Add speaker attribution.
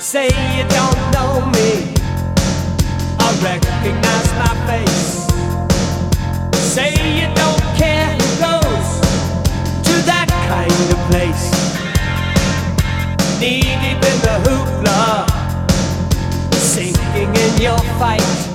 Speaker 1: Say you don't know me, I recognize my face. Say you don't care who goes to that kind of place. Knee deep in the hoopla, sinking in your fight.